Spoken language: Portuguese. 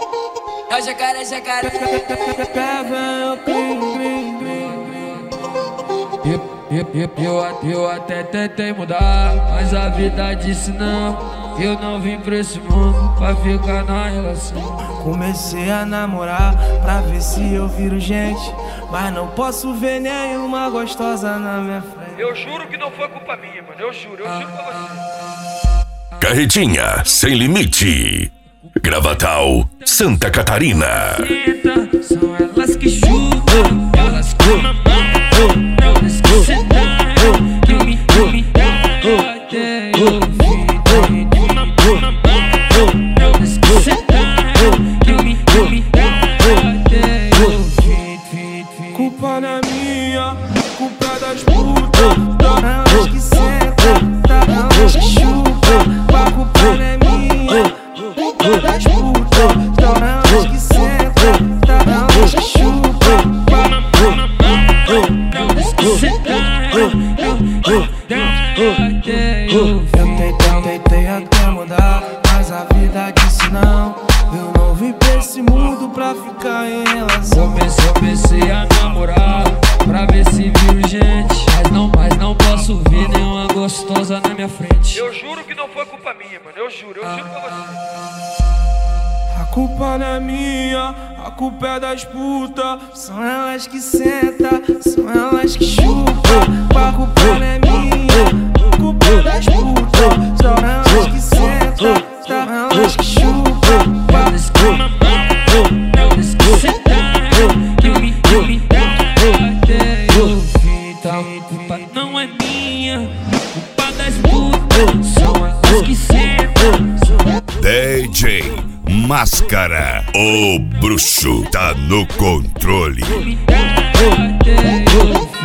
É o jacaré, jacaré. Eu até tentei mudar, mas a vida disse não. Eu não vim pra esse mundo pra ficar na relação. Comecei a namorar pra ver se eu viro gente, mas não posso ver nenhuma gostosa na minha frente. Eu juro que não foi culpa minha, mano. Eu juro pra você. Carretinha Sem Limite, Gravatal, Santa Catarina. São elas que chupam, elas que mamam, elas que sentam, que me dão até eu vi. Elas que sentam, que me dão até eu vi. Culpa não é minha, culpa é das putas. Elas que sentam, elas que chupam. A culpa não é minha, culpa é das putas. Elas que sentam, elas que chupam. Elas que sentam, Eu tentei até mudar, mas a vida disse não. Eu não vim pra esse mundo pra ficar em relação. Comecei a namorar pra ver se viro gente, mas não posso ver nenhuma gostosa na minha frente. Eu juro que não foi culpa minha, mano. Eu juro pra você. A culpa não é minha, a culpa é das putas. São elas que sentam, são elas que chupam. A culpa não é minha, a culpa é das putas. São elas que sentam, são elas que chupam. Elas que mamam, elas que sentam, que me dão até eu vi. Então, culpa não é minha, culpa das putas. São elas que sentam. DJ Máscara, o bruxo tá no controle. Que me dão até eu vi.